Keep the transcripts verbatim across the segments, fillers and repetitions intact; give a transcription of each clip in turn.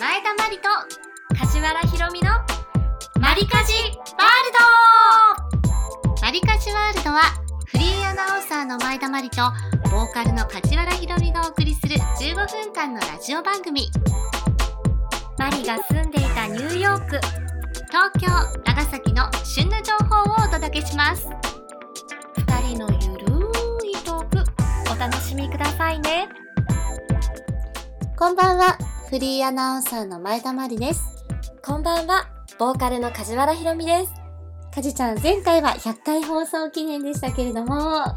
前田まりと梶原ひろみのまりかじワールド。まりかじワールドはフリーアナウンサーの前田まりとボーカルの梶原ひろみがお送りするじゅうごふんかんのラジオ番組。マリが住んでいたニューヨーク、東京、長崎の旬の情報をお届けします。ふたりのゆるいトーク、お楽しみくださいね。 こんばんは、フリーアナウンサーの前田まりです。 こんばんは、ボーカルの梶原ひろみです。 かじちゃん、前回はひゃっかい放送記念でしたけれども、 はい。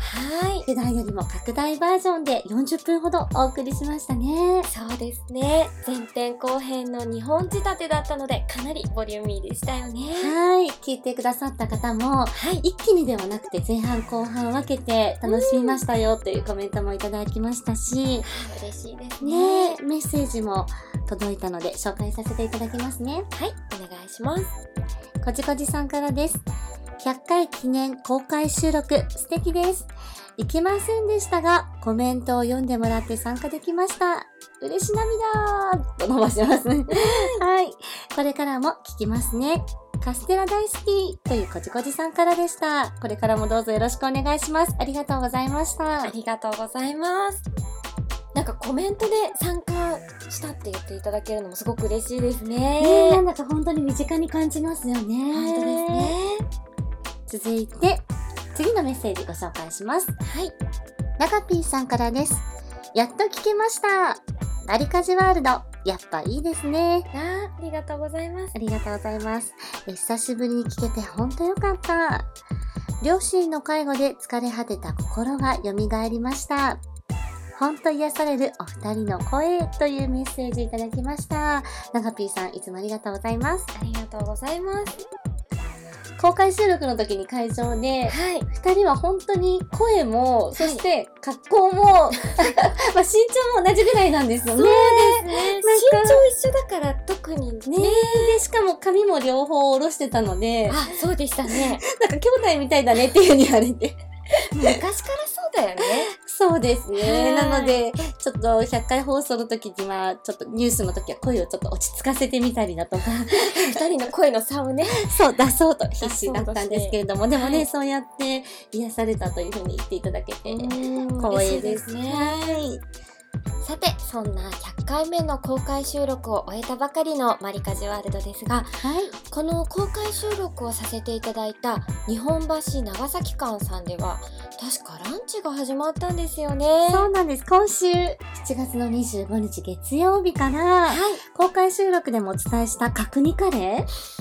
普段よりも拡大バージョンでよんじゅっぷんほどお送りしましたね。 そうですね。前編後編のにほん仕立てだったので、かなりボリューミーでしたよね。 はい。聞いてくださった方も、はい、一気にではなくて前半後半分けて楽しみましたよというコメントもいただきましたし、 嬉しいですね。 ね、メッセージも届いたので紹介させていただきますね。 はい、お願いします。 こじこじさんからです。ひゃっかい記念公開収録、素敵です。行けませんでしたが、コメントを読んでもらって参加できました。嬉し涙と伸ばしますね。はい。これからも聞きますね。カステラ大好きというこじこじさんからでした。これからもどうぞよろしくお願いします。ありがとうございました。 ありがとうございます。なんかコメントで参加したって言っていただけるのもすごく嬉しいですね。 ねえ、なんだか本当に身近に感じますよね。 本当ですね。 続いて、次のメッセージご紹介します。 はい。 ながぴーさんからです。やっと聞けました。まりかじワールド、やっぱいいですね。 ああ、ありがとうございます。 ありがとうございます。え久しぶりに聞けてほんとよかった。両親の介護で疲れ果てた心が蘇りました。ほんと癒されるお二人の声というメッセージいただきました。ながぴーさん、いつもありがとうございます。 ありがとうございます。 公開収録の時に会場で、はい、二人は本当に声も、そして格好も、はい、まあ身長も同じぐらいなんですよね。 そうですね。身長一緒だから特にね。 ねで、しかも髪も両方下ろしてたので、 あ、そうでしたね。 なんか兄弟みたいだねっていう風に言われて。 昔からそうだよね。 そうですね。なので、ちょっとひゃっかい放送の時には、ちょっとニュースの時は声をちょっと落ち着かせてみたりだとか。 二人の声の差をね。 そう、出そうと必死だったんですけれども、でもね、 はい、 そうやって癒されたというふうに言っていただけて、光栄ですね。はい。 さて、そんなひゃっかいめの公開収録を終えたばかりのまりかじワールドですが、 はい、 この公開収録をさせていただいた日本橋長崎館さんでは確かランチが始まったんですよね。 そうなんです。今週しちがつのにじゅうごにち月曜日から、はい、公開収録でもお伝えした角煮カレー、うーん、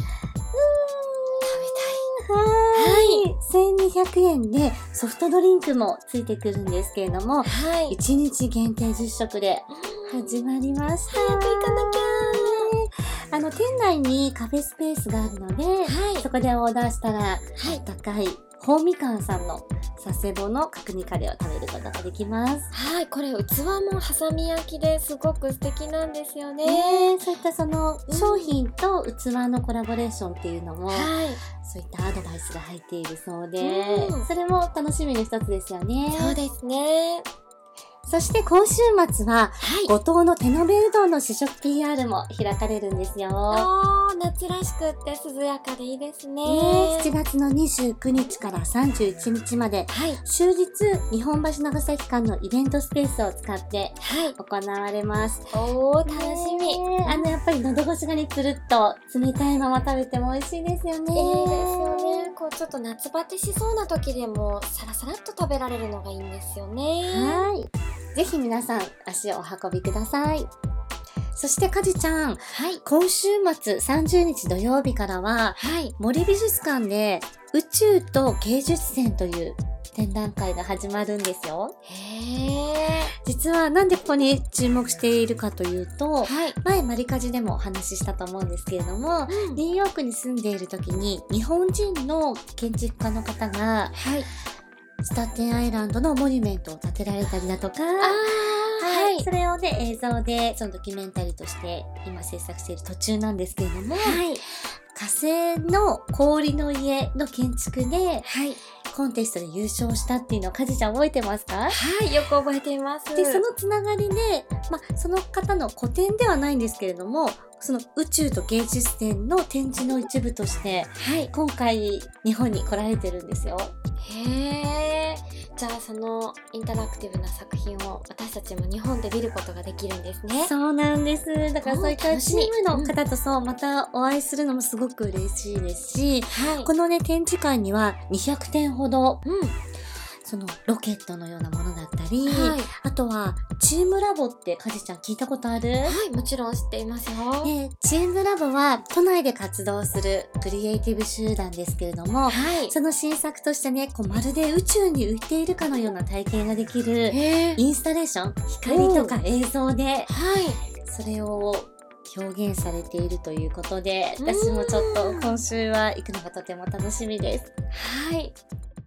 はい。せんにひゃくえんでソフトドリンクもついてくるんですけれども、はい。いちにち限定じゅっしょくで始まりました。 早く行かなきゃー。あの、店内にカフェスペースがあるので、はい。そこでオーダーしたら、はい。高い、ほうみかんさんの佐世保の角煮カレーを食べることができます。 はい。これ、器もハサミ焼きですごく素敵なんですよね。 ね、そういったその、商品と器のコラボレーションっていうのも、はい。そういったアドバイスが入っているそうで、うん、それも楽しみの一つですよね。 そうですね。 そして今週末は、はい、五島の手延べうどんの試食 ピーアール も開かれるんですよ。 おー、夏らしくって涼やかでいいですね。 ね、しちがつのにじゅうくにちからさんじゅういちにちまで、はい、終日日本橋長崎間のイベントスペースを使って行われます。 はい、おー、楽しみ。 あの、やっぱり喉越しがね、つるっと冷たいまま食べても美味しいですよね。 いいですよね。こう、ちょっと夏バテしそうな時でも、サラサラっと食べられるのがいいんですよね。 はい。ぜひ皆さん足をお運びください。そしてかじちゃん、はい、今週末さんじゅうにち土曜日からは、はい、森美術館で宇宙と芸術展という展覧会が始まるんですよ。 へー。 実はなんでここに注目しているかというと、はい、前マリカジでもお話ししたと思うんですけれども、うん、ニューヨークに住んでいる時に日本人の建築家の方が、はい、スタテンアイランドのモニュメントを建てられたりだとか、はい。それをね、映像で、そのドキュメンタリーとして今制作している途中なんですけれども、はい。火星の氷の家の建築で、はい。 コンテストで優勝したっていうのをかじちゃん覚えてますか？ はい、よく覚えています。 で、そのつながりで、まあ、その方の個展ではないんですけれども、その宇宙と芸術展の展示の一部として、 はい。 今回日本に来られてるんですよ。 へー。じゃあそのインタラクティブな作品を私たちも日本で見ることができるんですね。 そうなんです。だからおーそういった楽しみチームの方とそう、またお会いするのもすごく嬉しいですし、 はい。 このね、展示会にはにひゃくてんほど、 うん。 そのロケットのようなものだったり、 はい。 あとはチームラボってかじちゃん聞いたことある？ はい、もちろん知っていますよ。 で、チームラボは都内で活動するクリエイティブ集団ですけれども、 はい。 その新作としてね、こうまるで宇宙に浮いているかのような体験ができるへー。 インスタレーション、光とか映像で、 はい。 それを表現されているということで、 うん私もちょっと今週は行くのがとても楽しみです。 はい。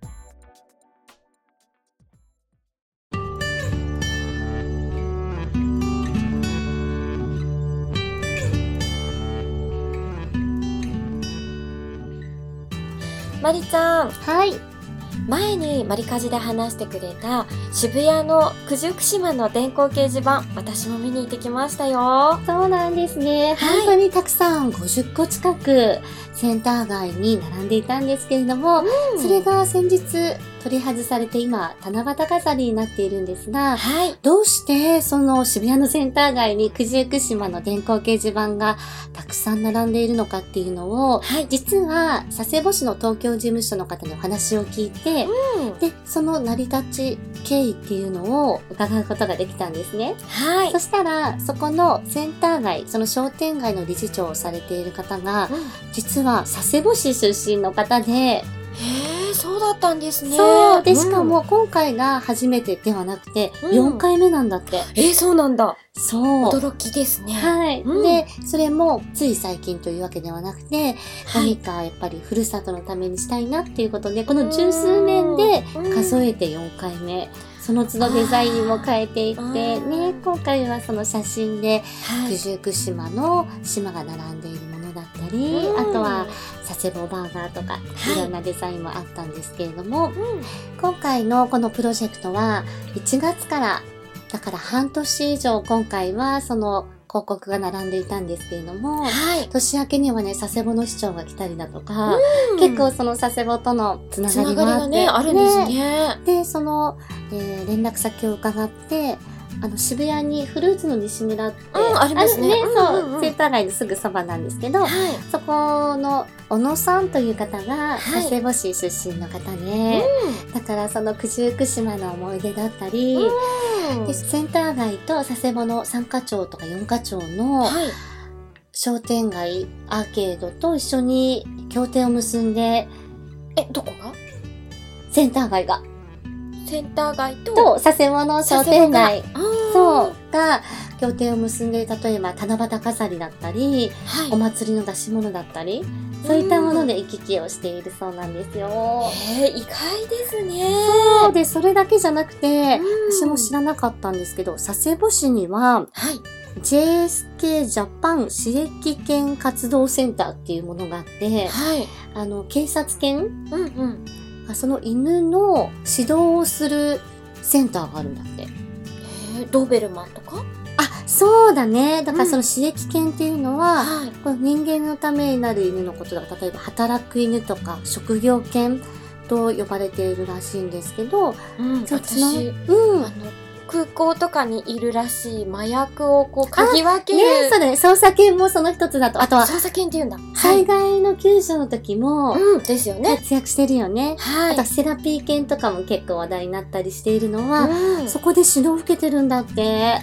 まりちゃん、 はい。 前にマリカジで話してくれた渋谷の九十九島の電光掲示板、私も見に行ってきましたよ。 そうなんですね。 はい本当にたくさんごじゅっこ近くセンター街に並んでいたんですけれども、 うんそれが先日取り外されて今七夕飾りになっているんですが、 はい。 どうしてその渋谷のセンター街に九十九島の電光掲示板がたくさん並んでいるのかっていうのを、 はい。 実は佐世保市の東京事務所の方にお話を聞いて、 うん。 で、その成り立ち経緯っていうのを伺うことができたんですね。 はいそ。したら、そこのセンター街、その商店街の理事長をされている方が、 うん実は佐世保市出身の方で、 へえ、そうだったんですね。 そう。で、しかうん、 も今回が初めてではなくて、 うんよんかいめなんだって。 えー、そうなんだ。 そう。 驚きですね。 はい、 うんで、それもつい最近というわけではなくて、 はい何かやっぱりふるさとのためにしたいなっていうことで、この十数年で数えてよんかいめ。その都度デザインも変えていって、 あーね、今回はその写真ではい。 九十九島の島が並んでいるものだったり、 うんあとは佐世保バーガーとか、 はいいろんなデザインもあったんですけれども、 うん。 今回のこのプロジェクトはいちがつから、だから半年以上今回はその広告が並んでいたんですけれども、 はい。 年明けにはね、佐世保の市長が来たりだとか、 うん結構その佐世保とのつなつがながりがりもあって、 ね、あるんですね。 で、その、えー連絡先を伺って、あの、渋谷にフルーツの西村って、 うんありますねあるそう、 うんうんうんセンター街のすぐそばなんですけど、 はい。 そこの小野さんという方がはい佐世保市出身の方で、だからその九十九島の思い出だったり、 うん。 でセンター街と佐世保のさんか町とかよんか町のはい。 商店街、アーケードと一緒に協定を結んで、 え、どこがセンター街が、 センター街と、 と佐世保の商店街、 あーそう、が協定を結んで、例えば七夕飾りだったり、 はい。 お祭りの出し物だったり、そういったもので行き来をしているそうなんですよ。 えー、意外ですね。 そうで、それだけじゃなくて、 うん私も知らなかったんですけど、佐世保市には、 はい。 ジェイエスケー ジャパン刺激犬活動センターっていうものがあって、 はい。 あの、警察犬うんうん。 がその犬の指導をするセンターがあるんだって。 えー、ドーベルマンとかあ、そうだね。だからうんその刺激犬っていうのは、 はい。 この人間のためになる犬のことだから、例えば働く犬とか職業犬と呼ばれているらしいんですけど、 うん、 そっちの私、 うん。 あの、空港とかにいるらしい麻薬をこう嗅ぎ分ける。 ね、そうだね。捜査犬もその一つだと。あとは、 捜査犬って言うんだ。 災害の救助の時もうん、ですよね。 活躍してるよね。 はい。 あとはセラピー犬とかも結構話題になったりしているのは、 うん、 そこで指導を受けてるんだって。 へ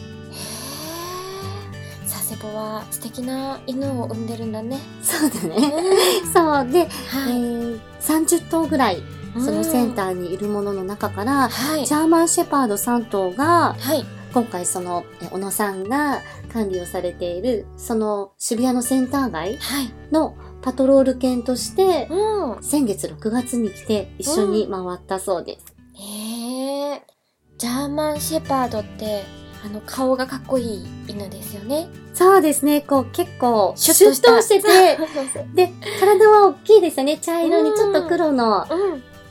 ー佐世保は素敵な犬を産んでるんだね。 そうだうね。 んそう。で、えはい。 ー、さんじゅっとうぐらい、そのセンターにいるものの中から、 はい。 ジャーマンシェパードさんとうが、 はい。 今回その、え小野さんが管理をされている、その渋谷のセンター街はい。 のパトロール犬として、 うん。 先月ろくがつに来て一緒に回ったそうです。 へえ。ジャーマンシェパードって、あの、顔がかっこいい犬ですよね。 そうですね、こう結構シュッシュッとしたとしてて、で、体は大きいですよね。茶色にちょっと黒の、 うん。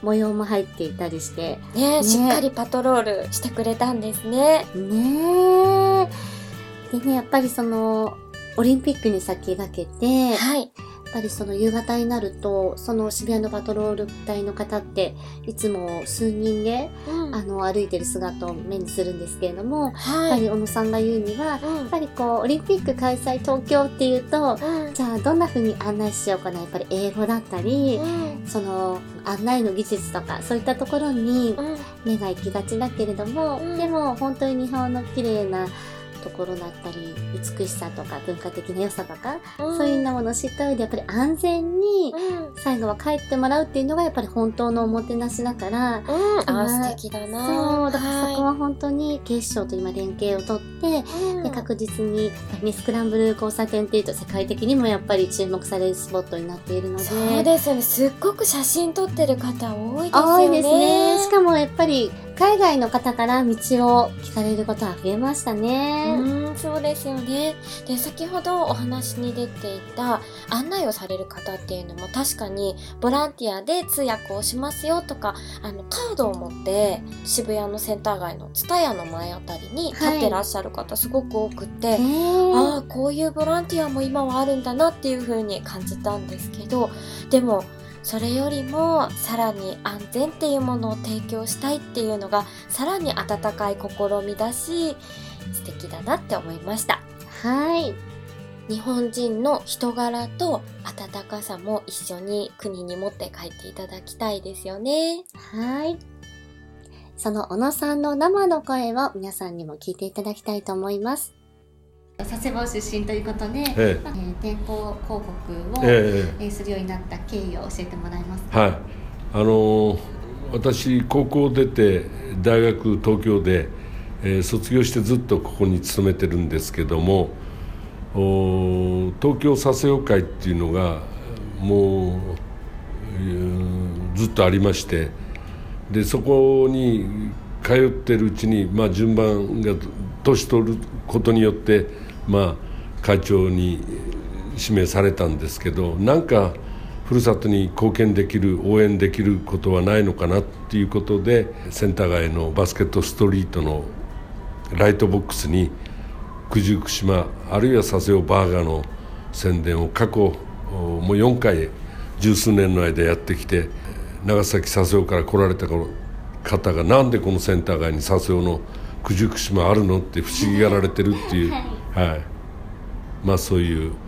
模様も入っていたりしてね、 ねしっかりパトロールしてくれたんですね。 ねえ。でね、やっぱりそのオリンピックに先駆けて、 はい。 やっぱりその夕方になると、その渋谷のパトロール隊の方っていつも数人で、 うん、 あの歩いてる姿を目にするんですけれども、 はい、 やっぱり小野さんが言うには、 うん、 やっぱりこうオリンピック開催東京っていうと、 うん、 じゃあどんな風に案内しようかな、やっぱり英語だったり、 うん、 その案内の技術とかそういったところにうん、 目が行きがちだけれども、 うんでも本当に日本の綺麗なところだったり美しさとか文化的な良さとか、 うん、 そういうようなものを知った上でやっぱり安全にうん、 最後は帰ってもらうっていうのがやっぱり本当のおもてなしだから、 うん、 まああ、素敵だな。 そうだからそこはは本当に警視庁と今連携をとって、 い、うん、 で確実にやっぱりねスクランブル交差点っていうと世界的にもやっぱり注目されるスポットになっているので、 そうですよね。すっごく写真撮ってる方多いですよね。 多いですね。しかもやっぱり海外の方から道を聞かれることは増えましたね。 うん、そうですよね。で、先ほどお話に出ていた案内をされる方っていうのも確かにボランティアで通訳をしますよとか、あのカードを持って渋谷のセンター街のツタヤの前あたりに立ってらっしゃる方すごく多くて、 へーああ、こういうボランティアも今はあるんだなっていう風に感じたんですけど、でもそれよりもさらに安全っていうものを提供したいっていうのがさらに温かい試みだし、素敵だなって思いました。 はい。 日本人の人柄と温かさも一緒に国に持って帰っていただきたいですよね。 はい。その小野さんの生の声を皆さんにも聞いていただきたいと思います。佐世保出身ということで、 ええまあえー電光広告を、 ええーするようになった経緯を教えてもらえますえか。 はいあのー私高校出て大学東京で、えー卒業してずっとここに勤めてるんですけども、お東京佐世保会っていうのがもう、えーずっとありまして、でそこに通ってるうちに、まあ、順番が年取ることによって、まあ、会長に指名されたんですけど、なんかふるさとに貢献できる応援できることはないのかなっていうことで、センター街のバスケットストリートのライトボックスに九十九島あるいは佐世保バーガーの宣伝を過去もうよんかい十数年の間やってきて、長崎佐世保から来られた方がなんでこのセンター街に佐世保の九十九島あるのって不思議がられてるっていう、はい、まあそういう、う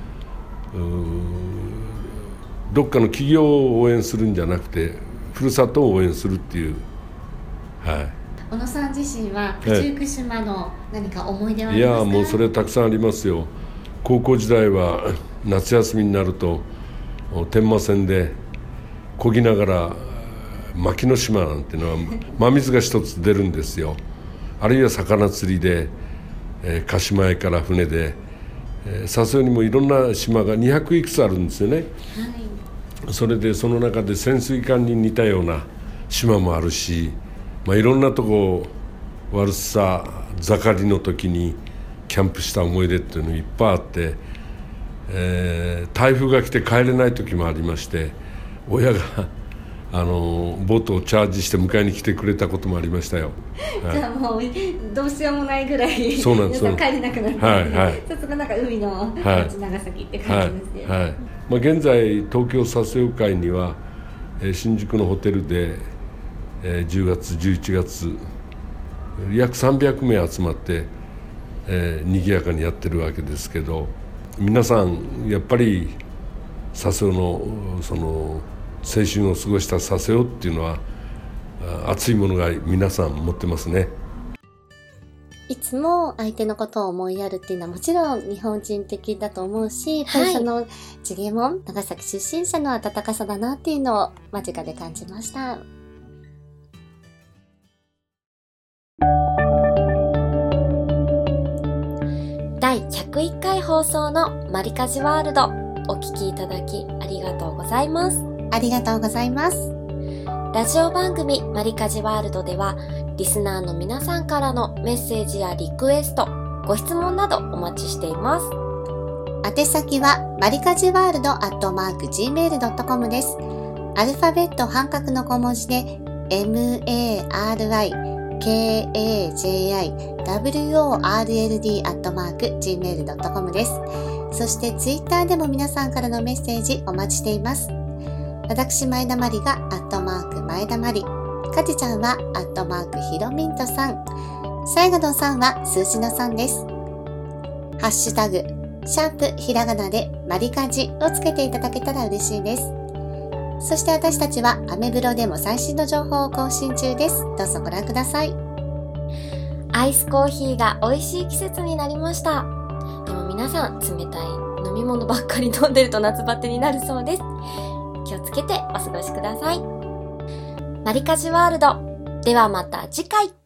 どっかの企業を応援するんじゃなくてふるさとを応援するっていう、はい。 小野さん自身は九十九島の何か思い出はありいますか。 やもうそれたくさんありますよ。高校時代は夏休みになると天満線で漕ぎながら牧野島なんていうのは真水が一つ出るんですよ。あるいは魚釣りで、えー、鹿島へから船で、えー、佐世保にもいろんな島がにひゃくいくつあるんですよね、はい、それでその中で潜水艦に似たような島もあるし、まあ、いろんなとこ悪さ盛りの時にキャンプした思い出っていうのいっぱいあって、えー、台風が来て帰れない時もありまして、親があのボートをチャージして迎えに来てくれたこともありましたよ、 はい、じゃあもうどうしようもないぐらいそうなんです皆さん帰れなくなって、 はいはい、 さすがなんか海の町長崎って感じですよね、 はいはい、まあ、現在東京佐世保会には、えー、新宿のホテルで、えー、じゅうがつじゅういちがつ約さんびゃくめい集まって、えー、賑やかにやってるわけですけど、皆さんやっぱり佐世保のその青春を過ごした佐世保っていうのは熱いものが皆さん持ってますね。 いつも相手のことを思いやるっていうのはもちろん日本人的だと思うし、やっぱりその地毛も長崎出身者の温かさだなっていうのを間近で感じました。 だいひゃくいっかい放送のマリカジワールド、お聞きいただきありがとうございます。 ありがとうございます。 ラジオ番組マリカジワールドではリスナーの皆さんからのメッセージやリクエスト、ご質問などお待ちしています。 宛先はマリカジワールドアットマーク ジーメールドットコム です。 アルファベット半角の小文字で エムエーアールアイケーエージェーアイダブリューオーアールエルディー アットマーク ジーメールドットコム です。そしてツイッターでも皆さんからのメッセージお待ちしています。私前田まりがアットマーク前田まり、かじちゃんはアットマークひろみんとさん、最後のさんは数字のさんです。ハッシュタグシャープひらがなでまりかじをつけていただけたら嬉しいです。そして私たちはアメブロでも最新の情報を更新中です。どうぞご覧ください。 アイスコーヒーが美味しい季節になりました。でも皆さん冷たい飲み物ばっかり飲んでると夏バテになるそうです。気をつけてお過ごしください。まりかじワールドではまた次回。